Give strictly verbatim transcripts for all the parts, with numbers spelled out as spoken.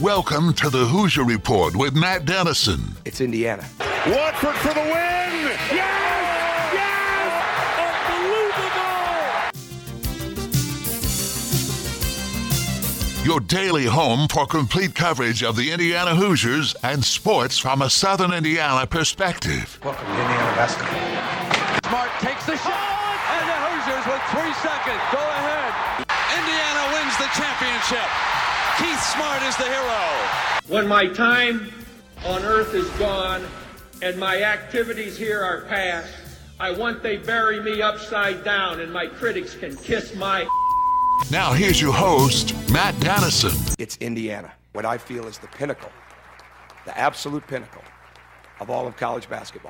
Welcome to the Hoosier Report with Matt Dennison. It's Indiana. Watford for the win! Yes! Yes! Unbelievable! Your daily home for complete coverage of the Indiana Hoosiers and sports from a Southern Indiana perspective. Welcome to Indiana basketball. Smart takes the shot, and the Hoosiers with three seconds go ahead. Indiana wins the championship. Keith Smart is the hero. When my time on earth is gone and my activities here are past, I want they bury me upside down and my critics can kiss my... Now here's your host, Matt Dennison. It's Indiana, what I feel is the pinnacle, the absolute pinnacle of all of college basketball.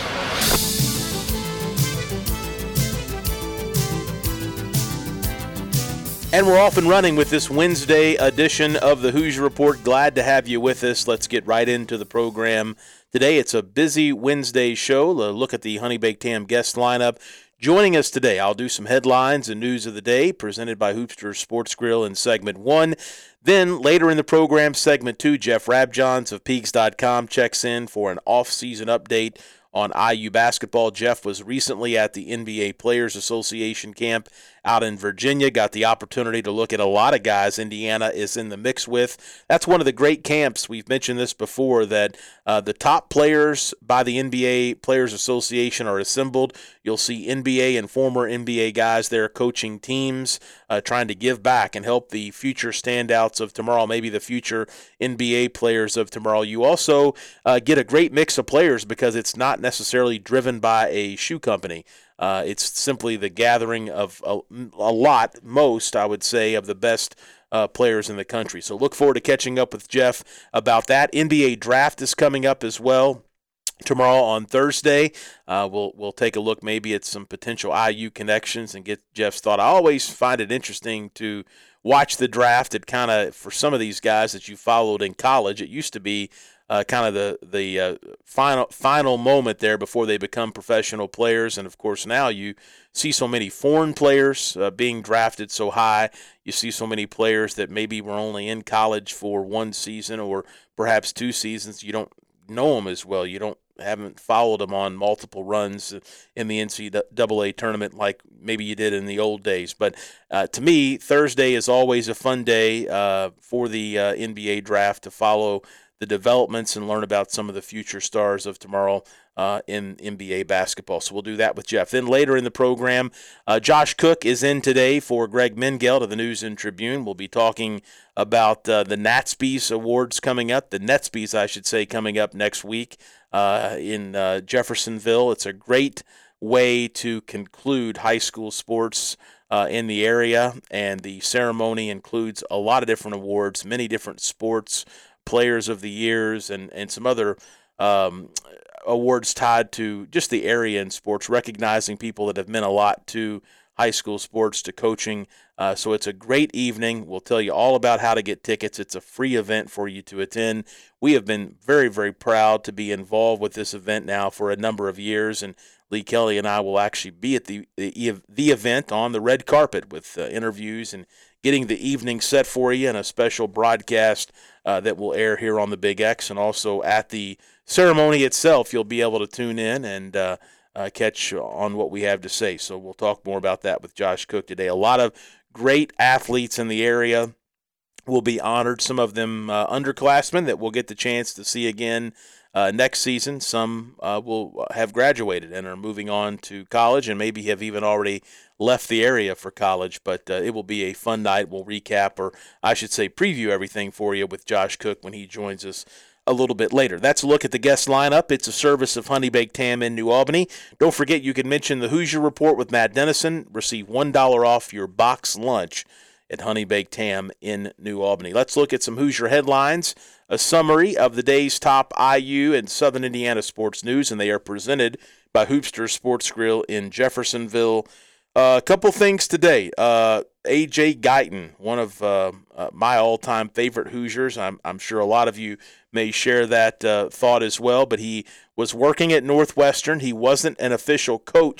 And we're off and running with this Wednesday edition of the Hoosier Report. Glad to have you with us. Let's get right into the program today. It's a busy Wednesday show. A look at the Honey Baked Ham guest lineup. Joining us today, I'll do some headlines and news of the day presented by Hoopster Sports Grill in segment one. Then later in the program, segment two, Jeff Rabjohns of Peaks dot com checks in for an off-season update on I U basketball. Jeff was recently at the N B A Players Association camp out in Virginia, got the opportunity to look at a lot of guys Indiana is in the mix with. That's one of the great camps. We've mentioned this before, that uh, the top players by the N B A Players Association are assembled. You'll see N B A and former N B A guys there coaching teams, uh, trying to give back and help the future standouts of tomorrow, maybe the future N B A players of tomorrow. You also uh, get a great mix of players because it's not necessarily driven by a shoe company. Uh, it's simply the gathering of a, a lot, most, I would say, of the best uh, players in the country. So look forward to catching up with Jeff about that. N B A draft is coming up as well tomorrow on Thursday. Uh, we'll we'll take a look maybe at some potential I U connections and get Jeff's thought. I always find it interesting to watch the draft. It kind of, for some of these guys that you followed in college, it used to be Uh, kind of the the uh, final final moment there before they become professional players. And, of course, now you see so many foreign players uh, being drafted so high. You see so many players that maybe were only in college for one season or perhaps two seasons. You don't know them as well. You don't haven't followed them on multiple runs in the N C double A tournament like maybe you did in the old days. But uh, to me, Thursday is always a fun day uh, for the uh, N B A draft to follow the developments and learn about some of the future stars of tomorrow uh, in N B A basketball. So we'll do that with Jeff. Then later in the program, uh, Josh Cook is in today for Greg Mengelt of the News and Tribune. We'll be talking about uh, the Natsby's Awards coming up, the Netsby's, I should say, coming up next week uh, in uh, Jeffersonville. It's a great way to conclude high school sports uh, in the area, and the ceremony includes a lot of different awards, many different sports, Players of the Years, and, and some other um, awards tied to just the area in sports, recognizing people that have meant a lot to high school sports, to coaching. Uh, so it's a great evening. We'll tell you all about how to get tickets. It's a free event for you to attend. We have been very, very proud to be involved with this event now for a number of years, and Lee Kelly and I will actually be at the the, the event on the red carpet with uh, interviews and getting the evening set for you, and a special broadcast uh, that will air here on the Big X. And also at the ceremony itself, you'll be able to tune in and uh, uh, catch on what we have to say. So we'll talk more about that with Josh Cook today. A lot of great athletes in the area will be honored, some of them uh, underclassmen that we'll get the chance to see again Uh, next season. Some uh, will have graduated and are moving on to college and maybe have even already left the area for college. But uh, it will be a fun night. We'll recap, or I should say preview everything for you with Josh Cook when he joins us a little bit later. That's a look at the guest lineup. It's a service of Honey Baked Ham in New Albany. Don't forget you can mention the Hoosier Report with Matt Dennison. Receive one dollar off your box lunch at Honey Baked Ham in New Albany. Let's look at some Hoosier headlines, a summary of the day's top I U and Southern Indiana sports news, and they are presented by Hoopster Sports Grill in Jeffersonville. Uh, a couple things today. Uh, A J Guyton, one of uh, uh, my all-time favorite Hoosiers. I'm, I'm sure a lot of you may share that uh, thought as well, but he was working at Northwestern. He wasn't an official coach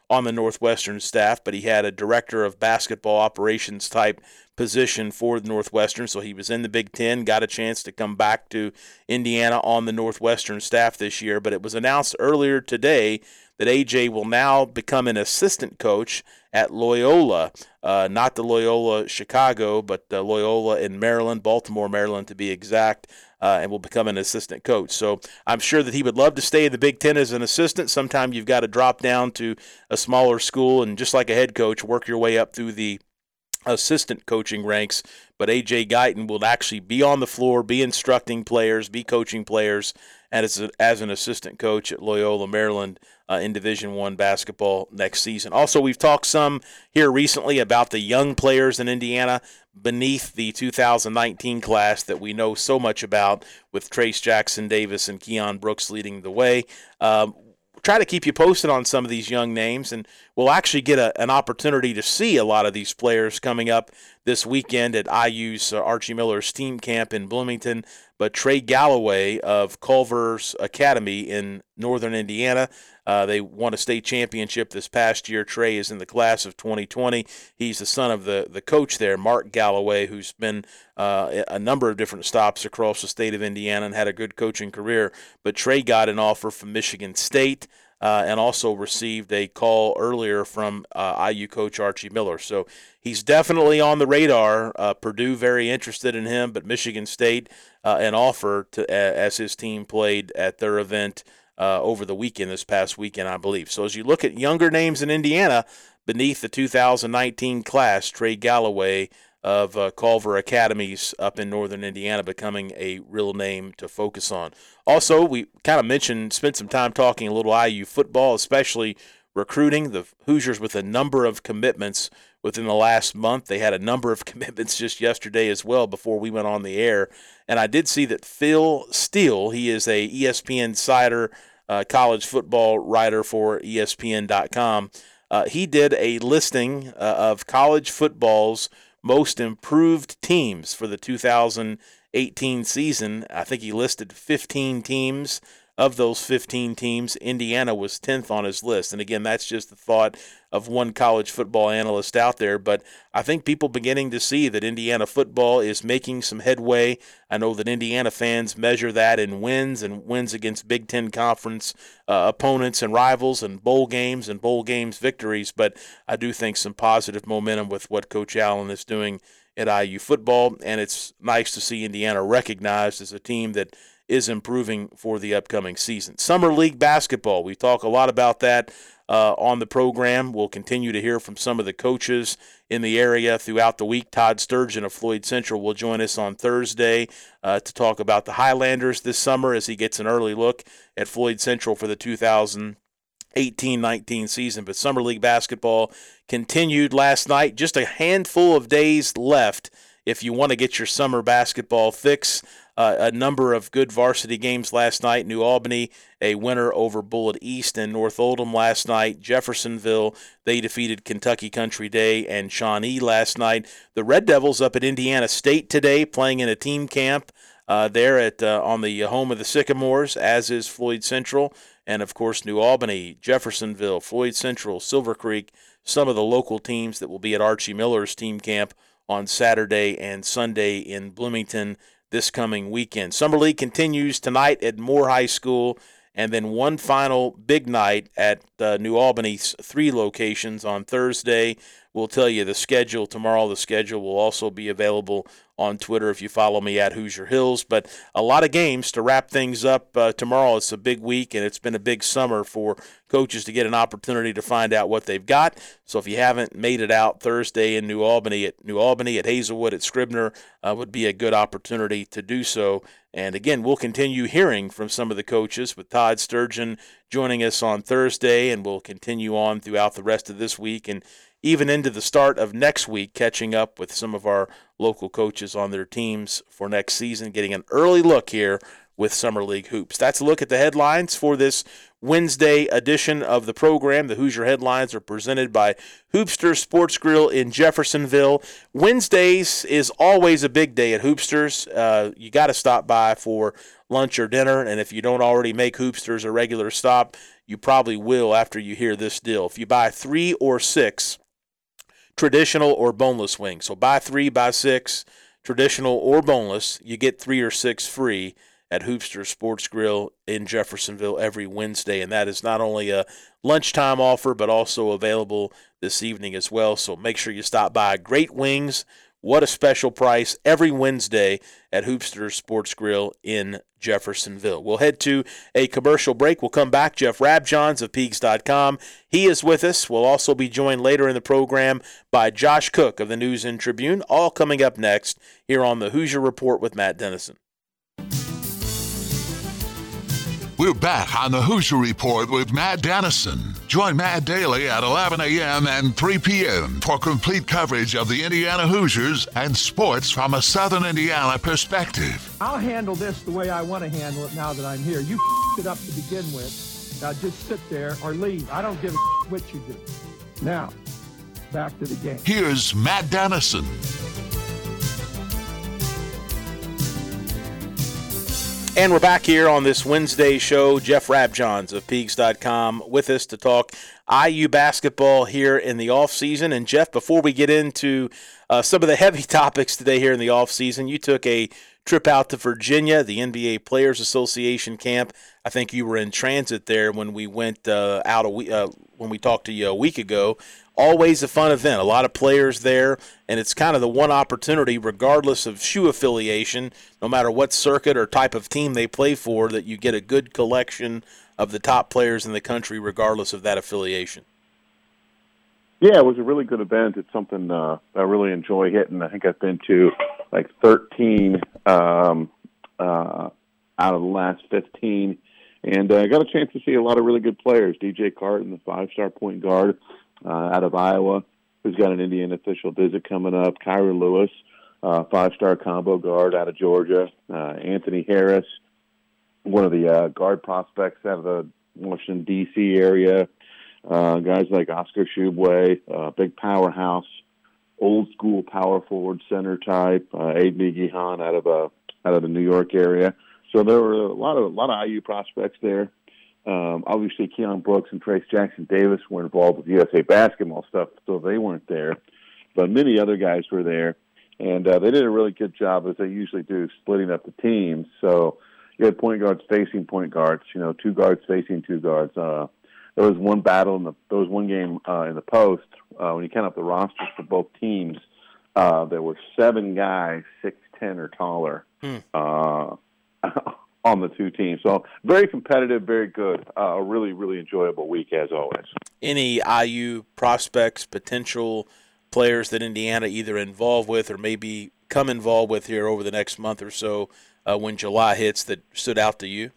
on the Northwestern staff, but he had a director of basketball operations type position for the Northwestern, so he was in the Big Ten, got a chance to come back to Indiana on the Northwestern staff this year. But it was announced earlier today that A J will now become an assistant coach at Loyola, uh, not the Loyola Chicago, but uh, Loyola in Maryland, Baltimore, Maryland to be exact, uh, and will become an assistant coach. So I'm sure that he would love to stay in the Big Ten as an assistant. Sometimes you've got to drop down to a smaller school and, just like a head coach, work your way up through the assistant coaching ranks. But A J Guyton will actually be on the floor, be instructing players, be coaching players, and as, a, as an assistant coach at Loyola, Maryland, uh, in Division One basketball next season. Also, we've talked some here recently about the young players in Indiana beneath the two thousand nineteen class that we know so much about, with Trace Jackson Davis and Keon Brooks leading the way. Um, try to keep you posted on some of these young names, and we'll actually get a, an opportunity to see a lot of these players coming up this weekend at I U's uh, Archie Miller's team camp in Bloomington. But Trey Galloway of Culver's Academy in northern Indiana, uh, they won a state championship this past year. Trey is in the class of twenty twenty. He's the son of the, the coach there, Mark Galloway, who's been uh, a number of different stops across the state of Indiana and had a good coaching career. But Trey got an offer from Michigan State. Uh, and also received a call earlier from uh, I U coach Archie Miller. So he's definitely on the radar. Uh, Purdue very interested in him, but Michigan State uh, an offer to uh, as his team played at their event uh, over the weekend, this past weekend, I believe. So as you look at younger names in Indiana beneath the two thousand nineteen class, Trey Galloway of uh, Culver Academies up in northern Indiana becoming a real name to focus on. Also, we kind of mentioned, spent some time talking a little I U football, especially recruiting. The Hoosiers with a number of commitments within the last month. They had a number of commitments just yesterday as well before we went on the air. And I did see that Phil Steele, he is a E S P N Insider uh, college football writer for E S P N dot com. Uh, he did a listing uh, of college football's most improved teams for the two thousand eighteen season. I think he listed fifteen teams. Of those fifteen teams, Indiana was tenth on his list. And again, that's just the thought of one college football analyst out there. But I think people beginning to see that Indiana football is making some headway. I know that Indiana fans measure that in wins and wins against Big Ten Conference uh, opponents and rivals and bowl games and bowl games victories. But I do think some positive momentum with what Coach Allen is doing at I U football. And it's nice to see Indiana recognized as a team that is improving for the upcoming season. Summer League basketball, we talk a lot about that uh, on the program. We'll continue to hear from some of the coaches in the area throughout the week. Todd Sturgeon of Floyd Central will join us on Thursday uh, to talk about the Highlanders this summer as he gets an early look at Floyd Central for the two thousand eighteen nineteen season. But Summer League basketball continued last night. Just a handful of days left if you want to get your summer basketball fix. Uh, a number of good varsity games last night. New Albany, a winner over Bullitt East, and North Oldham last night. Jeffersonville, they defeated Kentucky Country Day and Shawnee last night. The Red Devils up at Indiana State today, playing in a team camp uh, there at uh, on the home of the Sycamores, as is Floyd Central. And, of course, New Albany, Jeffersonville, Floyd Central, Silver Creek, some of the local teams that will be at Archie Miller's team camp on Saturday and Sunday in Bloomington this coming weekend. Summer League continues tonight at Moore High School, and then one final big night at uh, New Albany's three locations on Thursday. We'll tell you the schedule tomorrow. The schedule will also be available on Twitter if you follow me at Hoosier Hills. But a lot of games to wrap things up uh, tomorrow. It's a big week, and it's been a big summer for coaches to get an opportunity to find out what they've got. So if you haven't made it out Thursday in New Albany, at New Albany, at Hazelwood, at Scribner, uh, would be a good opportunity to do so. And again, we'll continue hearing from some of the coaches with Todd Sturgeon joining us on Thursday, and we'll continue on throughout the rest of this week and even into the start of next week, catching up with some of our local coaches on their teams for next season, getting an early look here with Summer League Hoops. That's a look at the headlines for this Wednesday edition of the program. The Hoosier Headlines are presented by Hoopsters Sports Grill in Jeffersonville. Wednesdays is always a big day at Hoopsters. Uh, you got to stop by for lunch or dinner, and if you don't already make Hoopsters a regular stop, you probably will after you hear this deal. If you buy three or six traditional or boneless wings, so buy three, buy six, traditional or boneless, you get three or six free at Hoopster Sports Grill in Jeffersonville every Wednesday, and that is not only a lunchtime offer but also available this evening as well, so make sure you stop by. Great wings, what a special price, every Wednesday at Hoopster Sports Grill in Jeffersonville. We'll head to a commercial break. We'll come back. Jeff Rabjohns of Peegs dot com. He is with us. We'll also be joined later in the program by Josh Cook of the News and Tribune, all coming up next here on the Hoosier Report with Matt Dennison. We're back on the Hoosier Report with Matt Dennison. Join Matt daily at eleven a.m. and three p.m. for complete coverage of the Indiana Hoosiers and sports from a Southern Indiana perspective. I'll handle this the way I want to handle it now that I'm here. You f***ed it up to begin with. Now just sit there or leave. I don't give a f- what you do. Now, back to the game. Here's Matt Dennison. And we're back here on this Wednesday show. Jeff Rabjohns of Peegs dot com with us to talk I U basketball here in the offseason. And, Jeff, before we get into uh, some of the heavy topics today here in the offseason, you took a trip out to Virginia, the N B A Players Association camp. I think you were in transit there when we went uh, out a week, uh, when we talked to you a week ago. Always a fun event, a lot of players there, and it's kind of the one opportunity, regardless of shoe affiliation, no matter what circuit or type of team they play for, that you get a good collection of the top players in the country, regardless of that affiliation. Yeah, it was a really good event. It's something uh, I really enjoy hitting. I think I've been to like thirteen um, uh, out of the last fifteen, and I uh, got a chance to see a lot of really good players. D J Carton, the five-star point guard uh, out of Iowa, who's got an Indiana official visit coming up. Kyra Lewis, uh, five-star combo guard out of Georgia. Uh, Anthony Harris, one of the uh, guard prospects out of the Washington, D C area. Uh, guys like Oscar Shubway, uh, big powerhouse, old school power forward center type. Uh, Abe Migihan out of uh, out of the New York area. So there were a lot of a lot of I U prospects there. Um, obviously, Keon Brooks and Trace Jackson Davis were involved with U S A basketball stuff, so they weren't there. But many other guys were there, and uh, they did a really good job, as they usually do, splitting up the teams. So you had point guards facing point guards, you know, two guards facing two guards. Uh, There was one battle in the there was one game uh, in the post uh, when you count up the rosters for both teams. Uh, there were seven guys six ten or taller hmm. uh, on the two teams. So very competitive, very good. Uh, a really really enjoyable week as always. Any I U prospects, potential players that Indiana either involved with or maybe come involved with here over the next month or so uh, when July hits that stood out to you?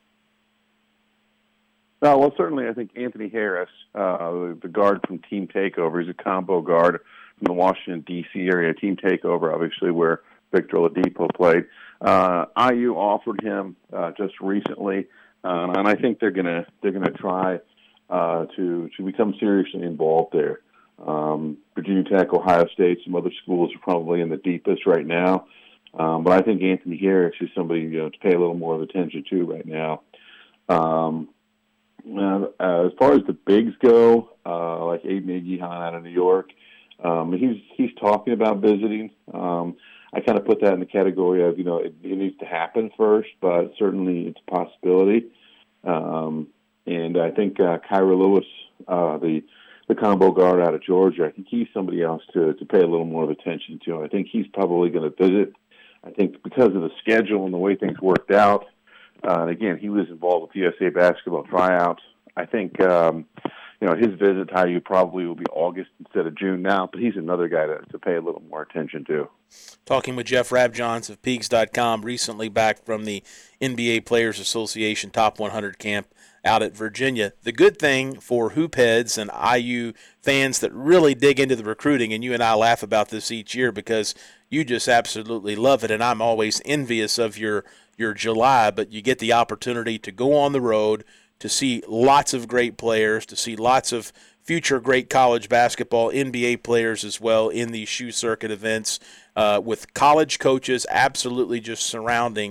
Uh, well, certainly I think Anthony Harris, uh, the guard from Team Takeover, he's a combo guard from the Washington, D C area. Team Takeover, obviously, where Victor Oladipo played. Uh, I U offered him uh, just recently, uh, and I think they're gonna they're gonna try uh, to to become seriously involved there. Um, Virginia Tech, Ohio State, some other schools are probably in the deepest right now, um, but I think Anthony Harris is somebody you know to pay a little more of attention to right now. Um, Uh, as far as the bigs go, uh, like Abe Migihan out of New York, um, he's he's talking about visiting. Um, I kind of put that in the category of, you know, it, it needs to happen first, but certainly it's a possibility. Um, and I think uh, Kyra Lewis, uh, the the combo guard out of Georgia, I think he's somebody else to, to pay a little more of attention to. I think he's probably going to visit. I think because of the schedule and the way things worked out, Uh, and again, he was involved with U S A basketball tryouts. I think, um, you know, his visit to I U probably will be August instead of June now, but he's another guy to, to pay a little more attention to. Talking with Jeff Rabjohns of Peegs dot com, recently back from the N B A Players Association Top one hundred camp out at Virginia. The good thing for hoop heads and I U fans that really dig into the recruiting, and you and I laugh about this each year because you just absolutely love it, and I'm always envious of your your July, but you get the opportunity to go on the road, to see lots of great players, to see lots of future great college basketball, N B A players as well in these shoe circuit events, uh, with college coaches absolutely just surrounding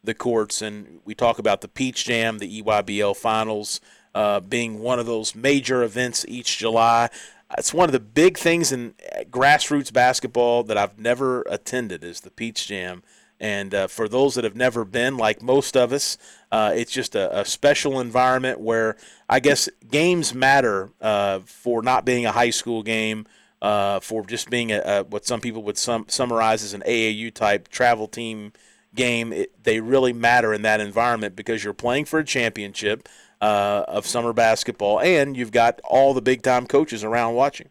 the courts. And we talk about the Peach Jam, the E Y B L Finals, uh, being one of those major events each July. It's one of the big things in grassroots basketball that I've never attended is the Peach Jam. And uh, for those that have never been, like most of us, uh, it's just a, a special environment where I guess games matter uh, for not being a high school game, uh, for just being a, a what some people would sum, summarize as an A A U-type travel team game. It, they really matter in that environment because you're playing for a championship uh, of summer basketball, and you've got all the big-time coaches around watching.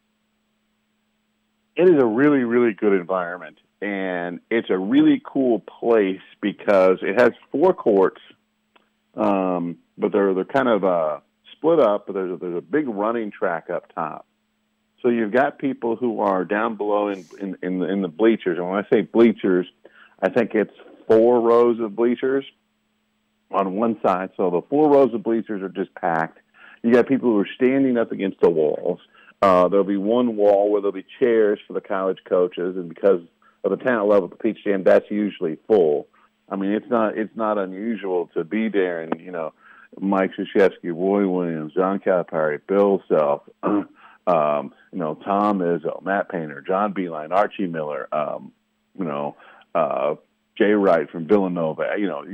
It is a really, really good environment. And it's a really cool place because it has four courts, um, but they're they're kind of uh, split up. But there's a, there's a big running track up top. So you've got people who are down below in in, in, the, in the bleachers. And when I say bleachers, I think it's four rows of bleachers on one side. So the four rows of bleachers are just packed. You got people who are standing up against the walls. Uh, there'll be one wall where there'll be chairs for the college coaches, and because of the talent level at the Peach Jam, that's usually full. I mean, it's not it's not unusual to be there, and you know, Mike Krzyzewski, Roy Williams, John Calipari, Bill Self, um, you know, Tom Izzo, Matt Painter, John Beeline, Archie Miller, um, you know, uh, Jay Wright from Villanova. You know,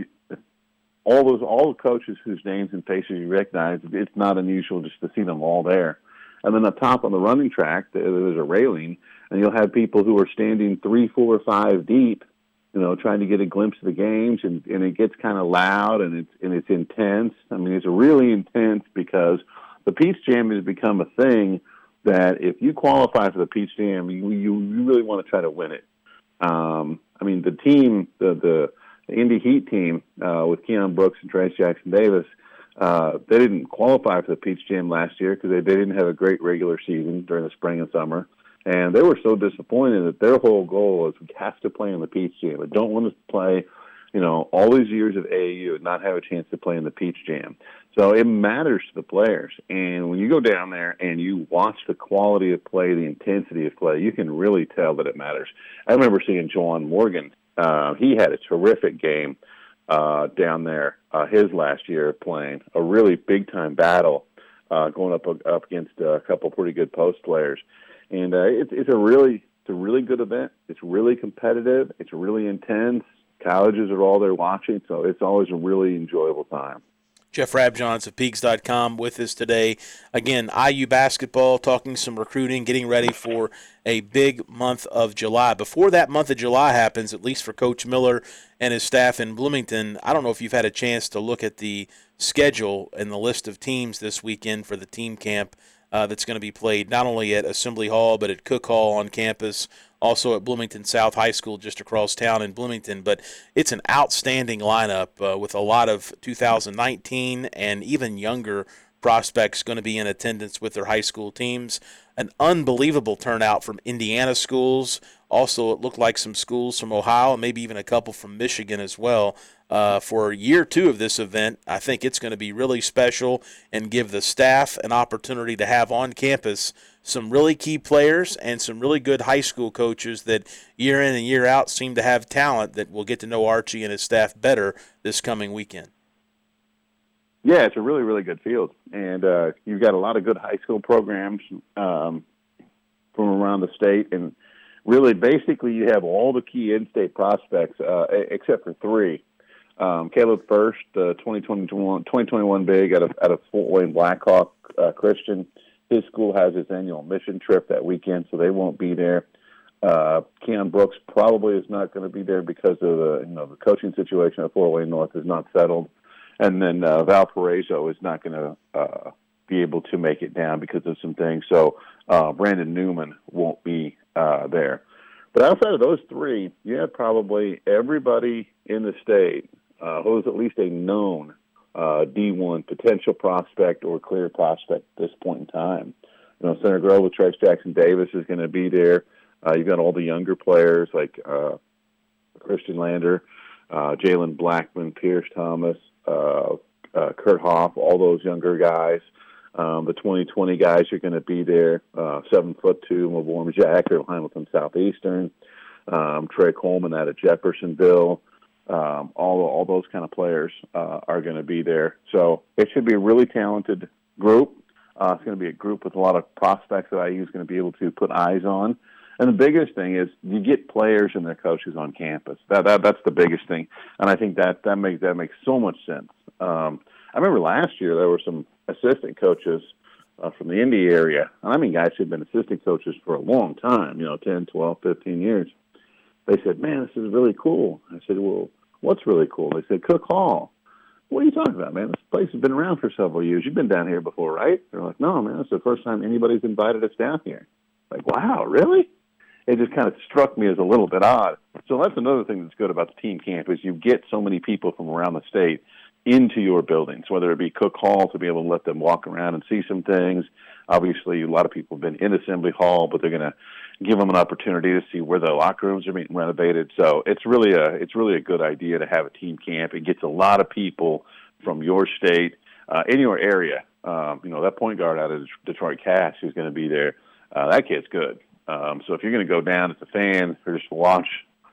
all those all the coaches whose names and faces you recognize. It's not unusual just to see them all there. And then up top on the running track, there's a railing, and you'll have people who are standing three, four, five deep, you know, trying to get a glimpse of the games, and, and it gets kind of loud, and it's and it's intense. I mean, it's really intense because the Peach Jam has become a thing that if you qualify for the Peach Jam, you you really want to try to win it. Um, I mean, the team, the the, the Indy Heat team uh, with Keon Brooks and Trace Jackson Davis. Uh, they didn't qualify for the Peach Jam last year because they, they didn't have a great regular season during the spring and summer. And they were so disappointed that their whole goal is we have to play in the Peach Jam. I don't want to play, you know, all these years of A A U and not have a chance to play in the Peach Jam. So it matters to the players. And when you go down there and you watch the quality of play, the intensity of play, you can really tell that it matters. I remember seeing Juwan Morgan. Uh, he had a terrific game uh, down there uh, his last year playing, a really big-time battle uh, going up up against a couple pretty good post players. And uh, it's, it's a really it's a really good event. It's really competitive. It's really intense. Colleges are all there watching, so it's always a really enjoyable time. Jeff Rabjohns of Peaks dot com with us today. Again, I U basketball, talking some recruiting, getting ready for a big month of July. Before that month of July happens, at least for Coach Miller and his staff in Bloomington, I don't know if you've had a chance to look at the schedule and the list of teams this weekend for the team camp uh, that's going to be played not only at Assembly Hall but at Cook Hall on campus, also at Bloomington South High School just across town in Bloomington. But it's an outstanding lineup uh, with a lot of two thousand nineteen and even younger prospects going to be in attendance with their high school teams. An unbelievable turnout from Indiana schools. Also, it looked like some schools from Ohio and maybe even a couple from Michigan as well. Uh, for year two of this event, I think it's going to be really special and give the staff an opportunity to have on campus some really key players and some really good high school coaches that year in and year out seem to have talent that will get to know Archie and his staff better this coming weekend. Yeah, it's a really, really good field. And uh, you've got a lot of good high school programs um, from around the state. And really, basically, you have all the key in-state prospects uh, except for three. Um, Caleb First, uh, twenty twenty-one, twenty twenty-one big out of, out of Fort Wayne Blackhawk uh, Christian. His school has its annual mission trip that weekend, so they won't be there. Uh, Keon Brooks probably is not going to be there because of the, you know, the coaching situation at Fort Wayne North is not settled. And then uh, Valparaiso is not going to uh, be able to make it down because of some things. So uh, Brandon Newman won't be uh, there. But outside of those three, you have probably everybody in the state uh, who is at least a known uh, D one potential prospect or clear prospect at this point in time. You know, Center Grove with Trace Jackson Davis is going to be there. Uh, you've got all the younger players like uh, Christian Lander, uh, Jalen Blackman, Pierce Thomas, uh, uh, Kurt Hoff, all those younger guys. Um, the twenty twenty guys are going to be there. Uh, seven foot two, Mavorm Jacker, Hamilton Southeastern. Um, Trey Coleman out of Jeffersonville. Um, all all those kind of players uh, are going to be there. So it should be a really talented group. Uh, it's going to be a group with a lot of prospects that I U is going to be able to put eyes on. And the biggest thing is you get players and their coaches on campus. That, that that's the biggest thing, and I think that that makes that makes so much sense. Um, I remember last year there were some assistant coaches uh, from the Indy area, and I mean guys who've been assistant coaches for a long time, you know, ten, twelve, fifteen years. They said, "Man, this is really cool." I said, "Well, what's really cool?" They said, "Cook Hall." "What are you talking about, man? This place has been around for several years. You've been down here before, right?" They're like, "No, man, it's the first time anybody's invited us down here." Like, wow, really? It just kind of struck me as a little bit odd. So that's another thing that's good about the team camp is you get so many people from around the state into your buildings, whether it be Cook Hall to be able to let them walk around and see some things. Obviously, a lot of people have been in Assembly Hall, but they're going to give them an opportunity to see where the locker rooms are being renovated. So it's really a it's really a good idea to have a team camp. It gets a lot of people from your state uh, in your area. Um, you know, that point guard out of Detroit Cass who's going to be there, uh, that kid's good. Um, so if you're going to go down as a fan or just watch,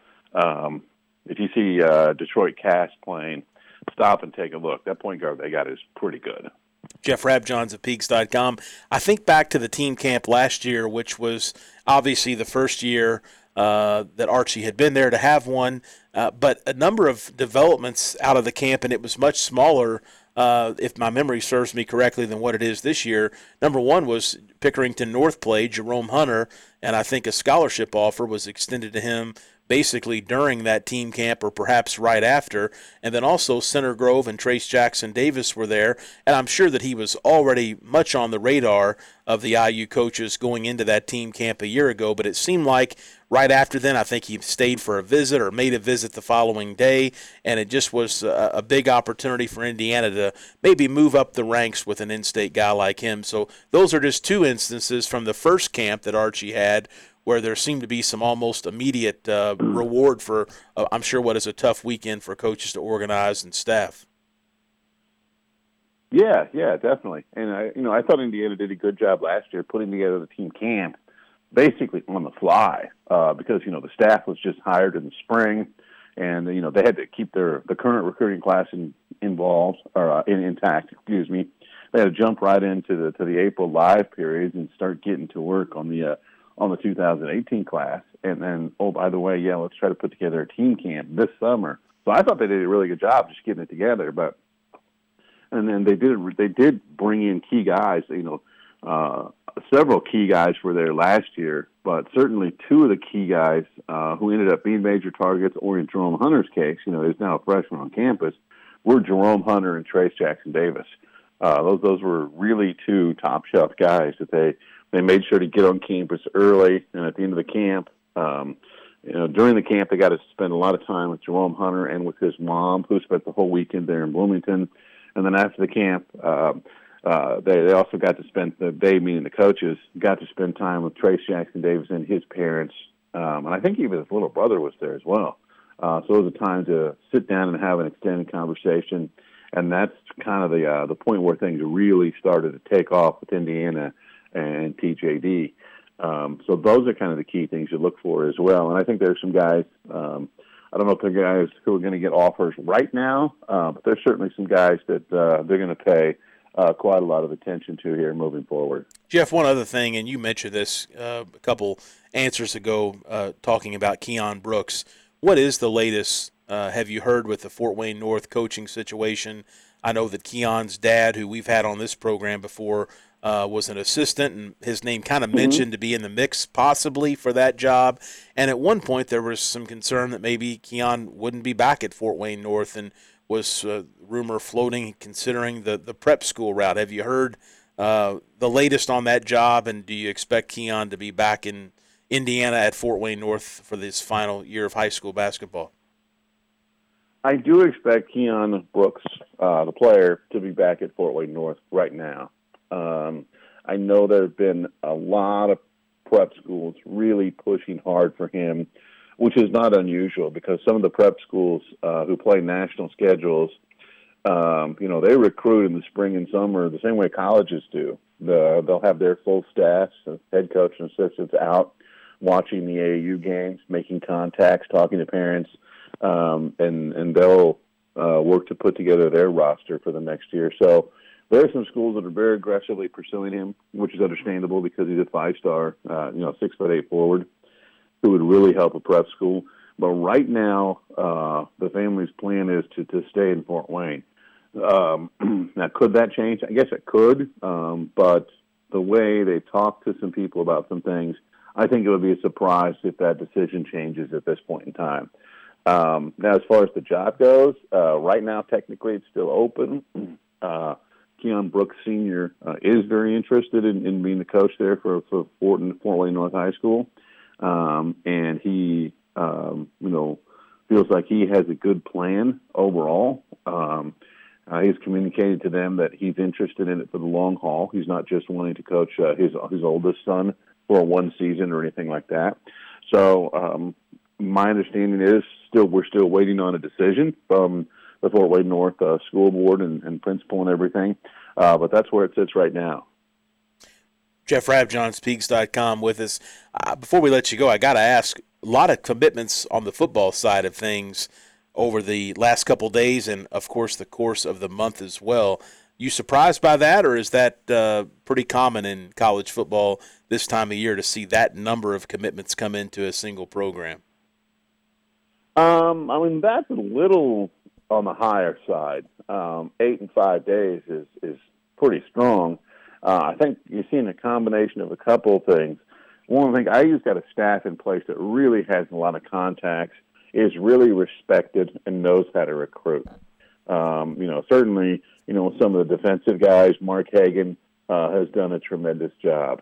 um, if you see uh, Detroit Cass playing, stop and take a look. That point guard they got is pretty good. Jeff Rabjohns of Peaks dot com. I think back to the team camp last year, which was obviously the first year uh, that Archie had been there to have one, uh, but a number of developments out of the camp, and it was much smaller, uh, if my memory serves me correctly, than what it is this year. Number one was Pickerington North played Jerome Hunter, and I think a scholarship offer was extended to him basically during that team camp or perhaps right after. And then also Center Grove and Trace Jackson Davis were there, and I'm sure that he was already much on the radar of the I U coaches going into that team camp a year ago, but it seemed like right after then I think he stayed for a visit or made a visit the following day, and it just was a, a big opportunity for Indiana to maybe move up the ranks with an in-state guy like him. So those are just two instances from the first camp that Archie had where there seemed to be some almost immediate uh, reward for, uh, I'm sure, what is a tough weekend for coaches to organize and staff. Yeah, yeah, definitely. And I, you know, I thought Indiana did a good job last year putting together the team camp basically on the fly uh, because you know the staff was just hired in the spring, and you know they had to keep their the current recruiting class in, involved or uh, in, intact. Excuse me. They had to jump right into the to the April live periods and start getting to work on the. Uh, on the two thousand eighteen class, and then, oh, by the way, yeah, let's try to put together a team camp this summer. So I thought they did a really good job just getting it together, but, and then they did, they did bring in key guys, you know, uh, several key guys were there last year, but certainly two of the key guys uh, who ended up being major targets, or in Jerome Hunter's case, you know, is now a freshman on campus, were Jerome Hunter and Trace Jackson Davis. Uh, those, those were really two top shelf guys that they, They made sure to get on campus early, and at the end of the camp, um, you know, during the camp, they got to spend a lot of time with Jerome Hunter and with his mom, who spent the whole weekend there in Bloomington. And then after the camp, uh, uh, they they also got to spend the they, meaning the coaches, got to spend time with Trace Jackson Davis and his parents, um, and I think even his little brother was there as well. Uh, so it was a time to sit down and have an extended conversation, and that's kind of the uh, the point where things really started to take off with Indiana and T J D. Um, so those are kind of the key things you look for as well. And I think there's some guys, um, I don't know if they're guys who are going to get offers right now, uh, but there's certainly some guys that uh, they're going to pay uh, quite a lot of attention to here moving forward. Jeff, one other thing, and you mentioned this uh, a couple answers ago uh, talking about Keon Brooks. What is the latest, uh, have you heard, with the Fort Wayne North coaching situation? I know that Keon's dad, who we've had on this program before, Uh, was an assistant, and his name kind of mm-hmm. mentioned to be in the mix possibly for that job. And at one point there was some concern that maybe Keon wouldn't be back at Fort Wayne North, and was uh, rumor floating considering the, the prep school route. Have you heard uh, the latest on that job, and do you expect Keon to be back in Indiana at Fort Wayne North for this final year of high school basketball? I do expect Keon Brooks, uh, the player, to be back at Fort Wayne North right now. Um, I know there have been a lot of prep schools really pushing hard for him, which is not unusual because some of the prep schools uh, who play national schedules, um, you know, they recruit in the spring and summer the same way colleges do. The, they'll have their full staffs, head coach and assistants out watching the A A U games, making contacts, talking to parents. um, and and they'll uh, work to put together their roster for the next year. So there are some schools that are very aggressively pursuing him, which is understandable because he's a five-star, uh, you know, six foot eight forward who would really help a prep school. But right now, uh, the family's plan is to, to stay in Fort Wayne. Um, now, could that change? I guess it could, um, but the way they talk to some people about some things, I think it would be a surprise if that decision changes at this point in time. Um, now, as far as the job goes, uh, right now, technically, it's still open. Uh, Keon Brooks Senior uh, is very interested in, in being the coach there for, for Fort, Fort Wayne North High School. Um, and he, um, you know, feels like he has a good plan overall. Um, uh, he's communicated to them that he's interested in it for the long haul. He's not just wanting to coach uh, his his oldest son for one season or anything like that. So um, my understanding is still we're still waiting on a decision from the Fort Wayne North uh, School Board and, and principal and everything. Uh, but that's where it sits right now. Jeff Rabjohn, Speaks dot com with us. Uh, before we let you go, I got to ask, a lot of commitments on the football side of things over the last couple days and, of course, the course of the month as well. You surprised by that, or is that uh, pretty common in college football this time of year to see that number of commitments come into a single program? Um, I mean, that's a little on the higher side. Um, eight in five days is, is pretty strong. Uh, I think you're seeing a combination of a couple of things. One thing, I just got a staff in place that really has a lot of contacts, is really respected, and knows how to recruit. Um, you know, certainly, you know, some of the defensive guys, Mark Hagan uh, has done a tremendous job.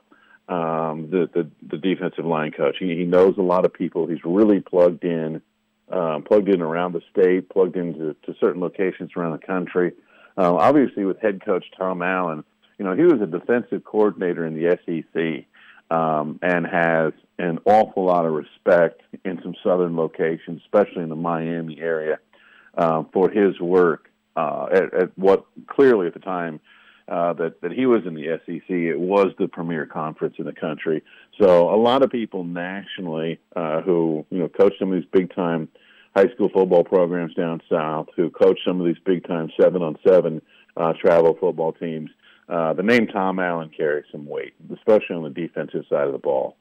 Um, the, the the defensive line coach, he, he knows a lot of people. He's really plugged in, um, plugged in around the state, plugged into to certain locations around the country. Uh, obviously, with head coach Tom Allen, you know, he was a defensive coordinator in the S E C um, and has an awful lot of respect in some southern locations, especially in the Miami area, uh, for his work uh, at, at what clearly at the time uh, that, that he was in the S E C, it was the premier conference in the country. So a lot of people nationally uh, who, you know, coach some of these big-time high school football programs down south, who coach some of these big-time seven-on-seven uh, travel football teams, Uh, the name Tom Allen carries some weight, especially on the defensive side of the ball.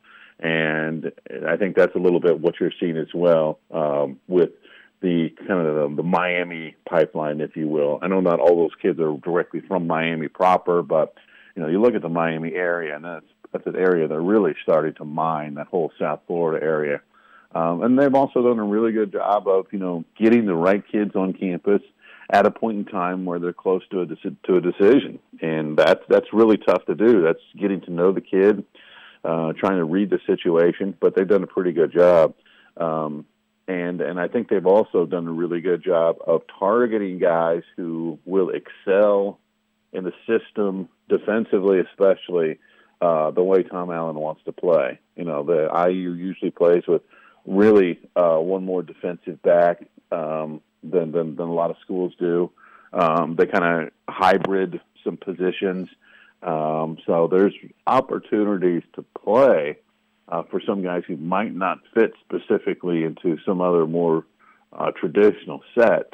And I think that's a little bit what you're seeing as well um, with the kind of the, the Miami pipeline, if you will. I know not all those kids are directly from Miami proper, but, you know, you look at the Miami area, and that's, that's an area that really started to mine, that whole South Florida area. Um, and they've also done a really good job of, you know, getting the right kids on campus at a point in time where they're close to a to a decision, and that's that's really tough to do. That's getting to know the kid, uh, trying to read the situation. But they've done a pretty good job, um, and and I think they've also done a really good job of targeting guys who will excel in the system defensively, especially uh, the way Tom Allen wants to play. You know, the I U usually plays with really uh, one more defensive back. Um, Than, than, than a lot of schools do. Um, they kind of hybrid some positions. Um, so there's opportunities to play uh, for some guys who might not fit specifically into some other more uh, traditional set.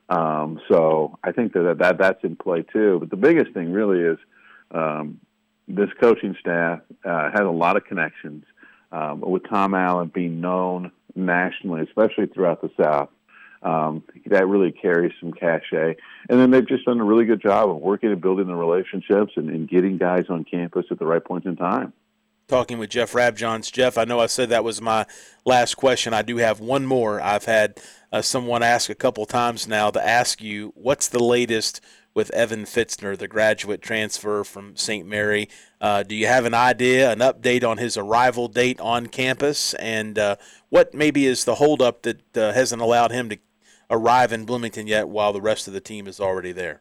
Um, so I think that, that that's in play too. But the biggest thing really is um, this coaching staff uh, has a lot of connections um, with Tom Allen being known nationally, especially throughout the South. Um, that really carries some cachet. And then they've just done a really good job of working and building the relationships and, and getting guys on campus at the right points in time. Talking with Jeff Rabjohn. Jeff, I know I said that was my last question. I do have one more. I've had uh, someone ask a couple times now to ask you, what's the latest with Evan Fitzner, the graduate transfer from Saint Mary? Uh, do you have an idea, an update on his arrival date on campus? And uh, what maybe is the holdup that uh, hasn't allowed him to arrive in Bloomington yet while the rest of the team is already there?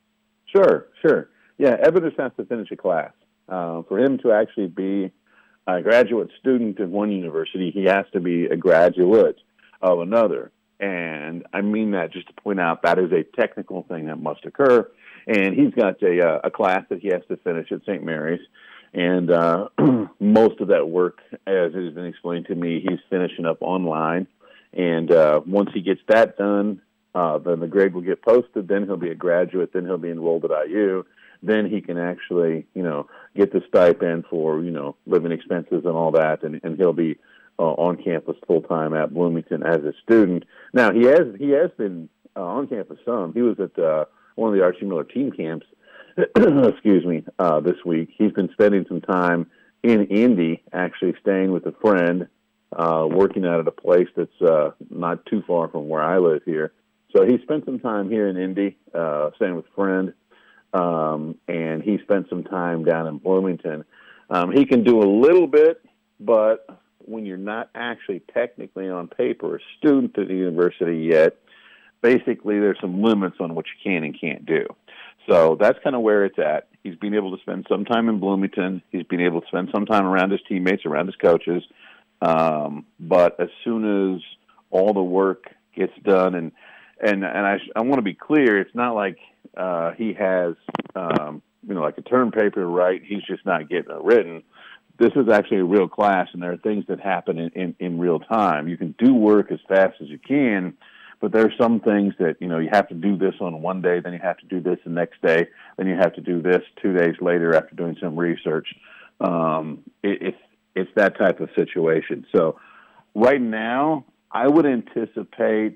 Sure, sure. Yeah, Evan just has to finish a class. Uh, for him to actually be a graduate student at one university, he has to be a graduate of another. And I mean that just to point out that is a technical thing that must occur. And he's got a, a class that he has to finish at Saint Mary's. And uh, most of that work, as it has been explained to me, he's finishing up online. And uh, once he gets that done, uh, then the grade will get posted. Then he'll be a graduate. Then he'll be enrolled at I U. Then he can actually, you know, get the stipend for, you know, living expenses and all that, and, and he'll be uh, on campus full time at Bloomington as a student. Now he has he has been uh, on campus some. He was at uh, one of the Archie Miller team camps. excuse me. Uh, this week he's been spending some time in Indy, actually staying with a friend, uh, working out at a place that's uh, not too far from where I live here. So he spent some time here in Indy, uh, staying with a friend. Um, and he spent some time down in Bloomington. Um, he can do a little bit, but when you're not actually technically on paper a student at the university yet, basically there's some limits on what you can and can't do. So that's kind of where it's at. He's been able to spend some time in Bloomington. He's been able to spend some time around his teammates, around his coaches. Um, but as soon as all the work gets done, and and and I, I want to be clear, it's not like Uh, he has, um, you know, like a term paper to write. He's just not getting it written. This is actually a real class, and there are things that happen in, in, in real time. You can do work as fast as you can, but there are some things that, you know, you have to do this on one day, then you have to do this the next day, then you have to do this two days later after doing some research. Um, it, it's, it's that type of situation. So right now, I would anticipate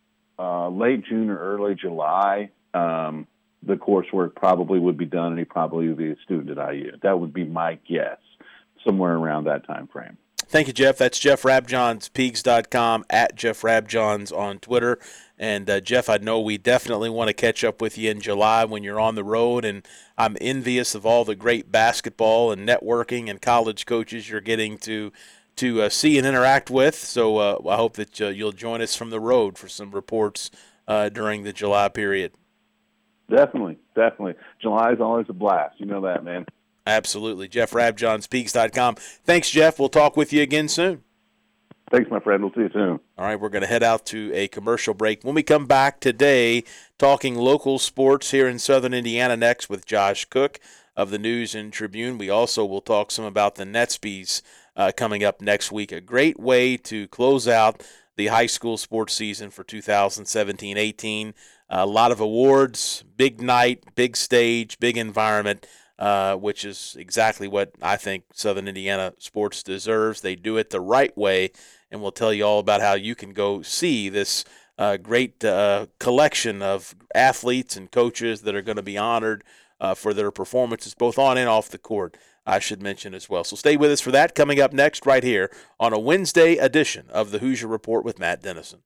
uh, late June or early July, Um, the coursework probably would be done, and he probably would be a student at I U. That would be my guess, somewhere around that time frame. Thank you, Jeff. That's Jeff Rabjohns, Peegs dot com, at Jeff Rabjohns on Twitter. And, uh, Jeff, I know we definitely want to catch up with you in July when you're on the road, and I'm envious of all the great basketball and networking and college coaches you're getting to to uh, see and interact with. So uh, I hope that uh, you'll join us from the road for some reports uh, during the July period. Definitely, definitely. July is always a blast. You know that, man. Absolutely. Jeff Rabjohns, Peegs dot com. Thanks, Jeff. We'll talk with you again soon. Thanks, my friend. We'll see you soon. All right, we're going to head out to a commercial break. When we come back today, talking local sports here in Southern Indiana next with Josh Cook of the News and Tribune. We also will talk some about the Netsbees uh, coming up next week. A great way to close out the high school sports season for two thousand seventeen eighteen. A lot of awards, big night, big stage, big environment, uh, which is exactly what I think Southern Indiana sports deserves. They do it the right way, and we'll tell you all about how you can go see this uh, great uh, collection of athletes and coaches that are going to be honored uh, for their performances both on and off the court, I should mention as well. So stay with us for that. Coming up next right here on a Wednesday edition of the Hoosier Report with Matt Dennison.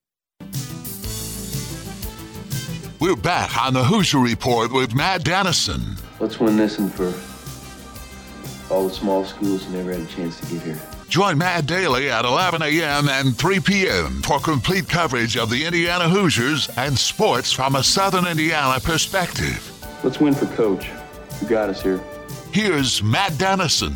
We're back on the Hoosier Report with Matt Dennison. Let's win this one for all the small schools who never had a chance to get here. Join Matt daily at eleven a.m. and three p.m. for complete coverage of the Indiana Hoosiers and sports from a Southern Indiana perspective. Let's win for Coach, who got us here. Here's Matt Dennison.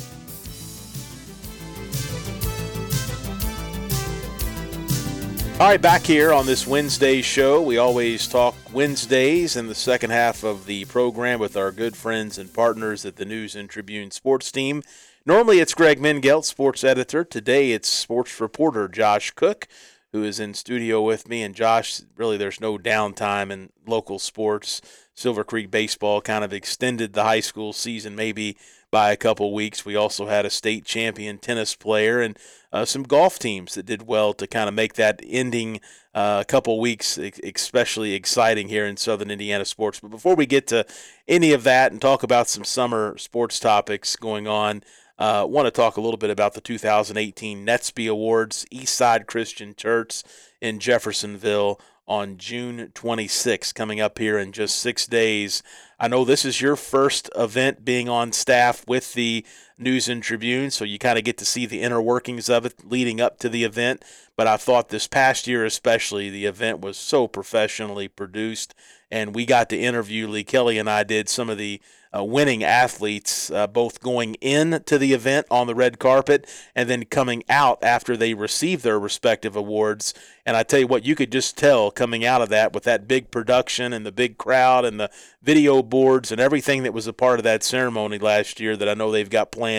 All right, back here on this Wednesday show. We always talk Wednesdays in the second half of the program with our good friends and partners at the News and Tribune sports team. Normally it's Greg Mengelt, sports editor. Today it's sports reporter Josh Cook, who is in studio with me. And Josh, really there's no downtime in local sports. Silver Creek baseball kind of extended the high school season maybe by a couple weeks. We also had a state champion tennis player and uh, some golf teams that did well to kind of make that ending uh, a couple weeks especially exciting here in Southern Indiana sports. But before we get to any of that and talk about some summer sports topics going on, I uh, want to talk a little bit about the two thousand eighteen Netsby Awards, Eastside Christian Church in Jeffersonville on June twenty-sixth, coming up here in just six days. I know this is your first event being on staff with the News and Tribune, so you kind of get to see the inner workings of it leading up to the event. But I thought this past year especially, the event was so professionally produced, and we got to interview, Lee Kelly and I did, some of the uh, winning athletes, uh, both going into the event on the red carpet and then coming out after they received their respective awards. And I tell you what, you could just tell coming out of that with that big production and the big crowd and the video boards and everything that was a part of that ceremony last year that I know they've got planned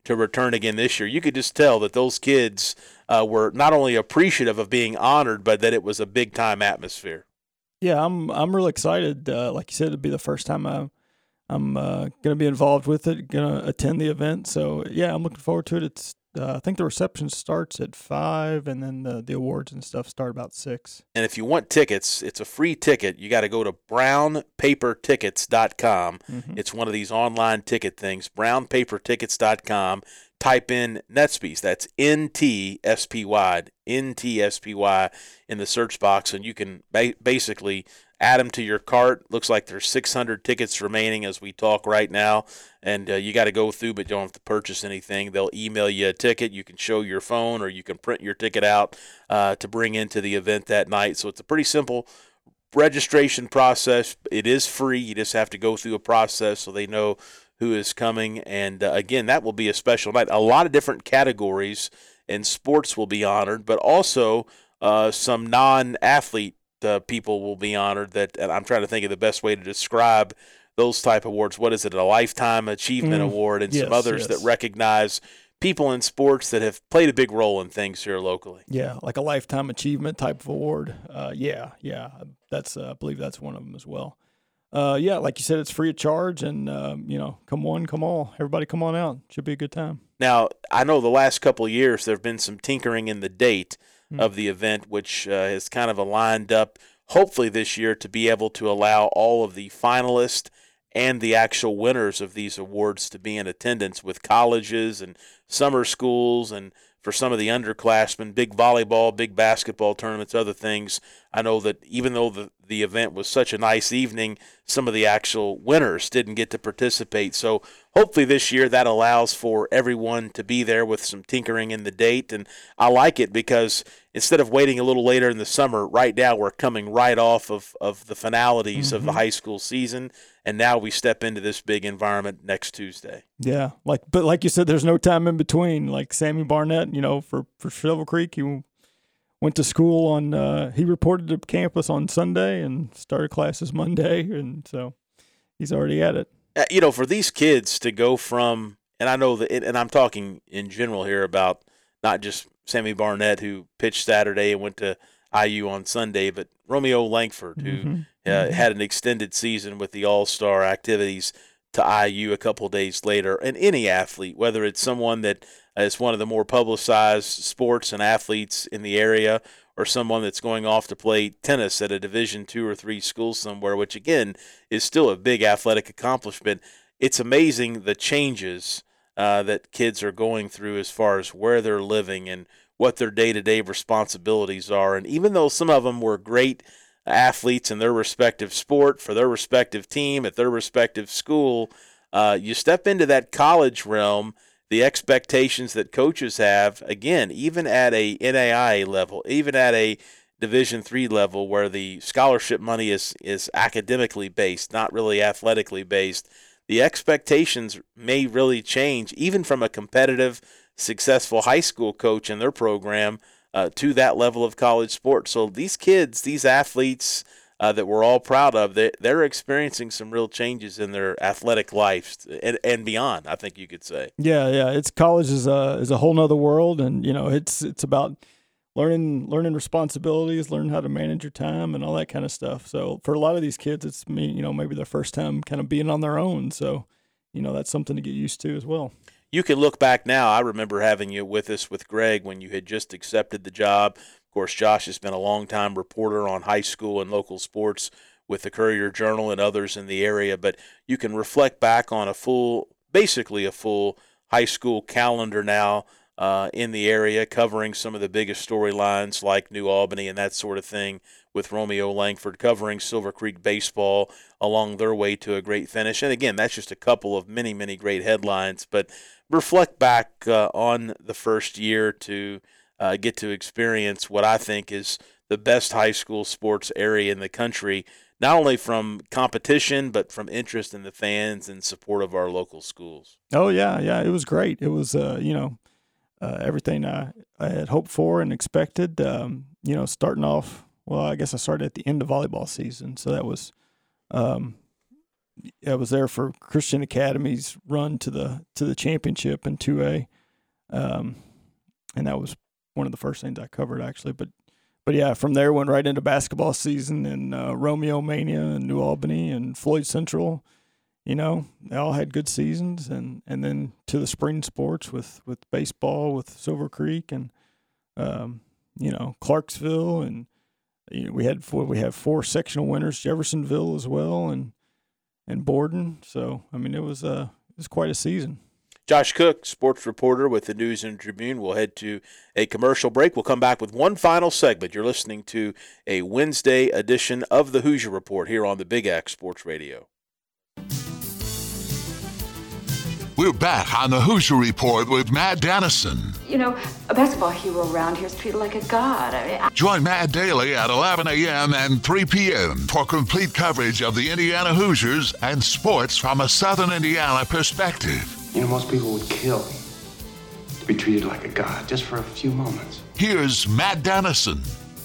to return again this year. You could just tell that those kids uh, were not only appreciative of being honored, but that it was a big-time atmosphere. Yeah, I'm I'm really excited. Uh, like you said, it'll be the first time I, I'm uh, going to be involved with it, going to attend the event. So, yeah, I'm looking forward to it. It's uh, I think the reception starts at five, and then the, the awards and stuff start about six. And if you want tickets, it's a free ticket. You got to go to brown paper tickets dot com. Mm-hmm. It's one of these online ticket things, brown paper tickets dot com. Type in NetSpeys. That's N T S P Y, N T S P Y in the search box, and you can ba- basically add them to your cart. Looks like there's six hundred tickets remaining as we talk right now, and uh, you got to go through, but you don't have to purchase anything. They'll email you a ticket. You can show your phone, or you can print your ticket out uh, to bring into the event that night. So it's a pretty simple registration process. It is free. You just have to go through a process so they know who is coming. And, uh, again, that will be a special night. A lot of different categories and sports will be honored, but also uh, some non-athlete uh, people will be honored. That, and I'm trying to think of the best way to describe those type of awards. What is it, a Lifetime Achievement mm. Award, and yes, some others yes. that recognize people in sports that have played a big role in things here locally. Yeah, like a Lifetime Achievement type of award. Uh, yeah, yeah, that's uh, I believe that's one of them as well. Uh, yeah, like you said, it's free of charge, and, um, you know, come one, come all. Everybody come on out. Should be a good time. Now, I know the last couple of years there have been some tinkering in the date mm. of the event, which uh, has kind of aligned up, hopefully this year, to be able to allow all of the finalists and the actual winners of these awards to be in attendance, with colleges and summer schools, and for some of the underclassmen, big volleyball, big basketball tournaments, other things. I know that even though the, the event was such a nice evening, some of the actual winners didn't get to participate. So hopefully this year that allows for everyone to be there with some tinkering in the date. And I like it because instead of waiting a little later in the summer, right now we're coming right off of, of the finalities mm-hmm. of the high school season. And now we step into this big environment next Tuesday. Yeah, like but like you said, there's no time in between. Like Sammy Barnett, you know, for, for Shovel Creek, he went to school on uh, – he reported to campus on Sunday and started classes Monday, and so he's already at it. Uh, you know, for these kids to go from – and I know that – and I'm talking in general here about not just Sammy Barnett, who pitched Saturday and went to I U on Sunday, but Romeo Langford, who mm-hmm. – Uh, had an extended season with the All-Star activities, to I U a couple days later. And any athlete, whether it's someone that is one of the more publicized sports and athletes in the area, or someone that's going off to play tennis at a Division two or three school somewhere, which, again, is still a big athletic accomplishment, it's amazing the changes uh, that kids are going through as far as where they're living and what their day-to-day responsibilities are. And even though some of them were great athletes in their respective sport, for their respective team, at their respective school, uh, you step into that college realm, the expectations that coaches have, again, even at a N A I A level, even at a Division three level where the scholarship money is, is academically based, not really athletically based, the expectations may really change, even from a competitive, successful high school coach in their program Uh, to that level of college sports. So these kids, these athletes uh, that we're all proud of, they, they're experiencing some real changes in their athletic lives and, and beyond, I think you could say. Yeah, yeah. It's college is a is a whole nother world, and you know it's it's about learning learning responsibilities, learning how to manage your time, and all that kind of stuff. So for a lot of these kids, it's me, you know, maybe their first time kind of being on their own. So you know that's something to get used to as well. You can look back now. I remember having you with us with Greg when you had just accepted the job. Of course, Josh has been a longtime reporter on high school and local sports with the Courier-Journal and others in the area. But you can reflect back on a full, basically a full high school calendar now uh, in the area, covering some of the biggest storylines like New Albany and that sort of thing, with Romeo Langford, covering Silver Creek baseball along their way to a great finish. And again, that's just a couple of many, many great headlines. But reflect back uh, on the first year to uh, get to experience what I think is the best high school sports area in the country, not only from competition, but from interest in the fans and support of our local schools. Oh, yeah, yeah, it was great. It was, uh, you know, uh, everything I, I had hoped for and expected, um, you know, starting off, well, I guess I started at the end of volleyball season, so that was um, I was there for Christian Academy's run to the to the championship in two A, um, and that was one of the first things I covered actually. But but yeah, from there went right into basketball season and uh, Romeo Mania and New Albany and Floyd Central. You know, they all had good seasons, and, and then to the spring sports with, with baseball, with Silver Creek, and um, you know, Clarksville, and you know, we had four, we have four sectional winners, Jeffersonville as well, and and Borden. So I mean, it was uh, it was quite a season. Josh Cook, sports reporter with the News and Tribune. We'll head to a commercial break. We'll come back with one final segment. You're listening to a Wednesday edition of the Hoosier Report here on the Big X Sports Radio. We're back on the Hoosier Report with Matt Dennison. You know, a basketball hero around here is treated like a god. I mean, I- Join Matt daily at eleven a.m. and three p.m. for complete coverage of the Indiana Hoosiers and sports from a Southern Indiana perspective. You know, most people would kill to be treated like a god just for a few moments. Here's Matt Dennison.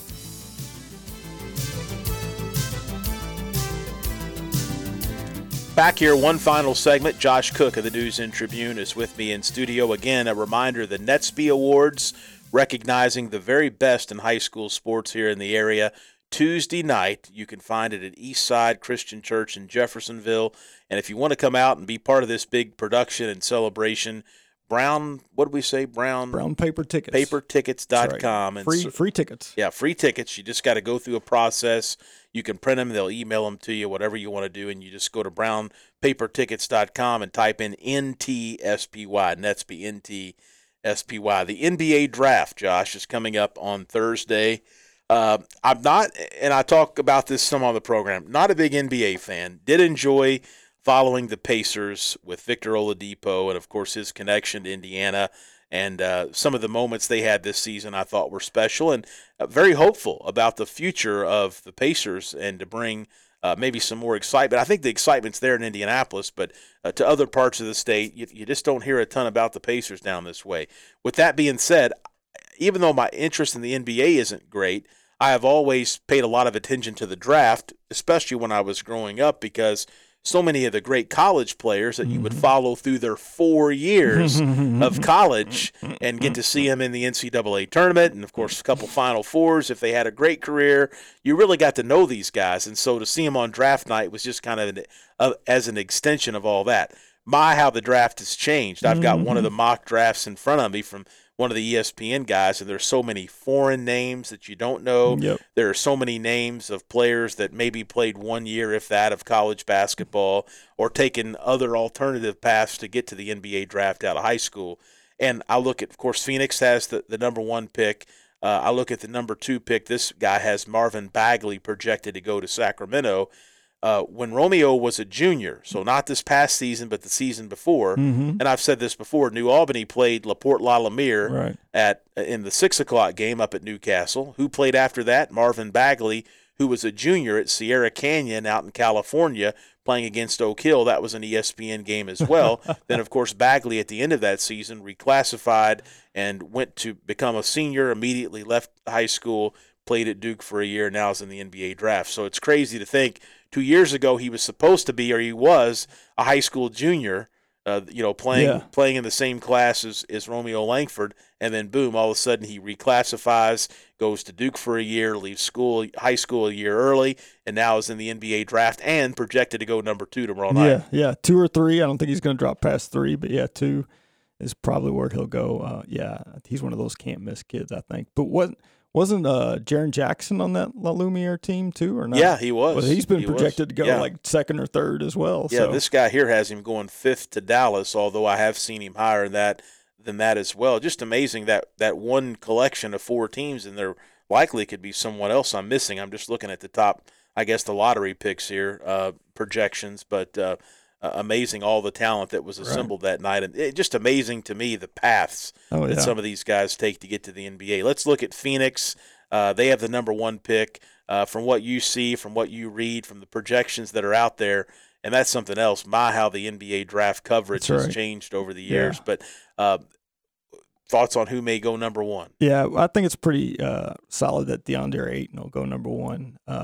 Back here, one final segment. Josh Cook of the News and Tribune is with me in studio. Again, a reminder, the Netsby Awards, recognizing the very best in high school sports here in the area. Tuesday night, you can find it at Eastside Christian Church in Jeffersonville. And if you want to come out and be part of this big production and celebration, Brown, what did we say? Brown Brown Paper Tickets. paper tickets dot com. Right. Free, and free tickets. Yeah, free tickets. You just got to go through a process. You can print them. They'll email them to you, whatever you want to do. And you just go to brown paper tickets dot com and type in N T S P Y. Netsby, N T S P Y. The N B A draft, Josh, is coming up on Thursday. Uh, I'm not, and I talk about this some on the program, not a big N B A fan. Did enjoy following the Pacers with Victor Oladipo and, of course, his connection to Indiana. And uh, some of the moments they had this season I thought were special, and uh, very hopeful about the future of the Pacers and to bring uh, maybe some more excitement. I think the excitement's there in Indianapolis, but uh, to other parts of the state, you, you just don't hear a ton about the Pacers down this way. With that being said, even though my interest in the N B A isn't great, I have always paid a lot of attention to the draft, especially when I was growing up, because so many of the great college players that you would follow through their four years of college and get to see them in the N C double A tournament and, of course, a couple Final Fours. If they had a great career, you really got to know these guys. And so to see them on draft night was just kind of an, uh, as an extension of all that. My, how the draft has changed. I've got one of the mock drafts in front of me from one of the E S P N guys, and there's so many foreign names that you don't know. Yep. There are so many names of players that maybe played one year, if that, of college basketball or taken other alternative paths to get to the N B A draft out of high school. And I look at, of course, Phoenix has the, the number one pick. Uh, I look at the number two pick. This guy has Marvin Bagley projected to go to Sacramento. Uh, when Romeo was a junior, so not this past season, but the season before, mm-hmm. and I've said this before, New Albany played LaPorte LaLamere right. at in the six o'clock game up at Newcastle. Who played after that? Marvin Bagley, who was a junior at Sierra Canyon out in California, playing against Oak Hill. That was an E S P N game as well. Then, of course, Bagley at the end of that season reclassified and went to become a senior, immediately left high school, played at Duke for a year, now is in the N B A draft. So it's crazy to think two years ago he was supposed to be, or he was, a high school junior, uh, you know, playing yeah. playing in the same class as, as Romeo Langford, and then boom, all of a sudden he reclassifies, goes to Duke for a year, leaves school, high school a year early, and now is in the N B A draft and projected to go number two tomorrow night. Yeah, yeah, two or three. I don't think he's going to drop past three, but yeah, two is probably where he'll go. Uh, yeah, he's one of those can't miss kids, I think. But what wasn't uh, Jaren Jackson on that La Lumiere team too, or not? Yeah, he was. Well, he's been he projected was. to go yeah. like second or third as well. Yeah, so. This guy here has him going fifth to Dallas, although I have seen him higher than that than that as well. Just amazing that that one collection of four teams, and there likely could be someone else I'm missing. I'm just looking at the top, I guess, the lottery picks here, uh, projections, but uh, uh, amazing all the talent that was assembled right. that night. And it, just amazing to me the paths oh, yeah. that some of these guys take to get to the N B A. Let's look at Phoenix. Uh, they have the number one pick. Uh, from what you see, from what you read, from the projections that are out there, and that's something else. My, how the N B A draft coverage that's has right. changed over the years. Yeah. But uh, thoughts on who may go number one? Yeah, I think it's pretty uh, solid that DeAndre Ayton will go number one. Um,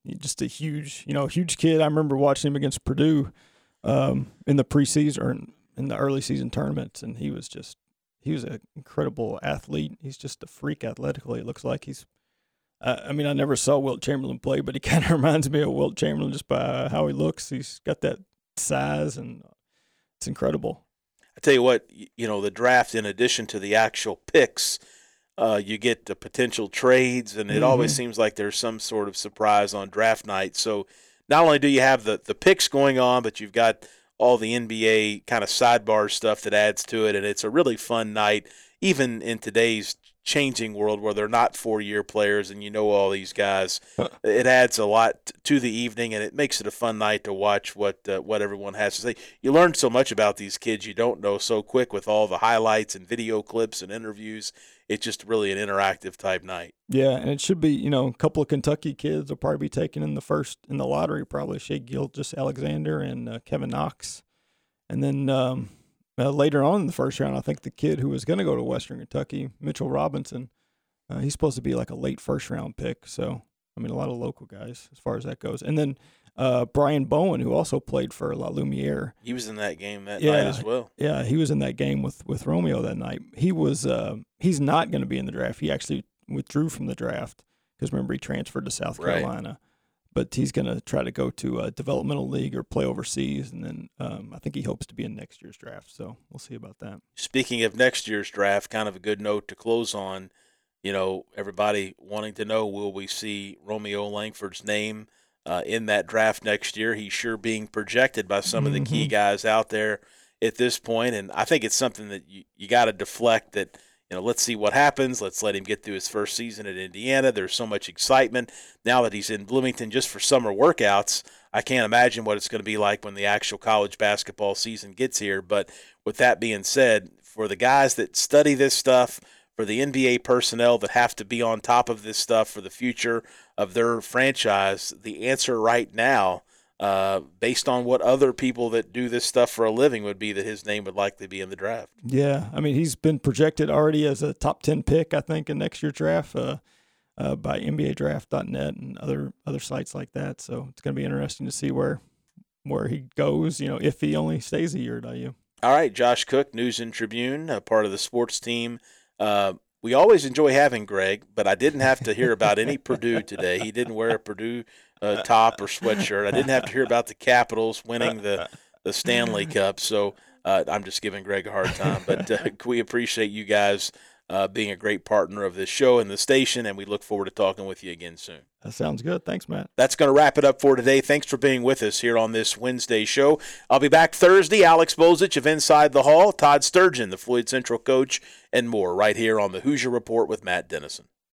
just a huge, you know, huge kid. I remember watching him against Purdue um, in the preseason or in, in the early season tournaments, and he was just he was an incredible athlete. He's just a freak athletically. It looks like he's. Uh, I mean, I never saw Wilt Chamberlain play, but he kind of reminds me of Wilt Chamberlain just by how he looks. He's got that size, and it's incredible. I tell you what, you know, the draft, in addition to the actual picks, uh, you get the potential trades, and it mm-hmm. always seems like there's some sort of surprise on draft night. So not only do you have the, the picks going on, but you've got all the N B A kind of sidebar stuff that adds to it, and it's a really fun night, even in today's changing world where they're not four-year players and you know all these guys. It adds a lot to the evening, and it makes it a fun night to watch what uh, what everyone has to say. You learn so much about these kids you don't know so quick with all the highlights and video clips and interviews. It's just really an interactive type night. Yeah, and it should be, you know, a couple of Kentucky kids will probably be taken in the first in the lottery, probably Shea Gilgeous-Alexander and uh, Kevin Knox. And then um, Uh, later on in the first round, I think the kid who was going to go to Western Kentucky, Mitchell Robinson, uh, he's supposed to be like a late first round pick. So, I mean, a lot of local guys as far as that goes. And then uh, Brian Bowen, who also played for La Lumiere. He was in that game that yeah, night as well. Yeah, he was in that game with, with Romeo that night. He was uh, he's not going to be in the draft. He actually withdrew from the draft because, remember, he transferred to South Carolina. Right. But he's going to try to go to a developmental league or play overseas, and then um, I think he hopes to be in next year's draft. So we'll see about that. Speaking of next year's draft, kind of a good note to close on, you know, everybody wanting to know, will we see Romeo Langford's name uh, in that draft next year? He's sure being projected by some mm-hmm. of the key guys out there at this point, and I think it's something that you, you got to deflect that, you know, let's see what happens. Let's let him get through his first season at Indiana. There's so much excitement now that he's in Bloomington just for summer workouts. I can't imagine what it's going to be like when the actual college basketball season gets here. But with that being said, for the guys that study this stuff, for the N B A personnel that have to be on top of this stuff for the future of their franchise, the answer right now, Uh, based on what other people that do this stuff for a living, would be that his name would likely be in the draft. Yeah, I mean, he's been projected already as a top ten pick, I think, in next year's draft uh, uh, by N B A draft dot net and other other sites like that. So it's going to be interesting to see where where he goes, you know, if he only stays a year at I U. All right, Josh Cook, News and Tribune, a part of the sports team. Uh, we always enjoy having Greg, but I didn't have to hear about any Purdue today. He didn't wear a Purdue uh, top or sweatshirt. I didn't have to hear about the Capitals winning the, the Stanley Cup. So uh, I'm just giving Greg a hard time. But uh, we appreciate you guys uh, being a great partner of this show and the station, and we look forward to talking with you again soon. That sounds good. Thanks, Matt. That's going to wrap it up for today. Thanks for being with us here on this Wednesday show. I'll be back Thursday. Alex Bozich of Inside the Hall, Todd Sturgeon, the Floyd Central coach, and more right here on the Hoosier Report with Matt Dennison.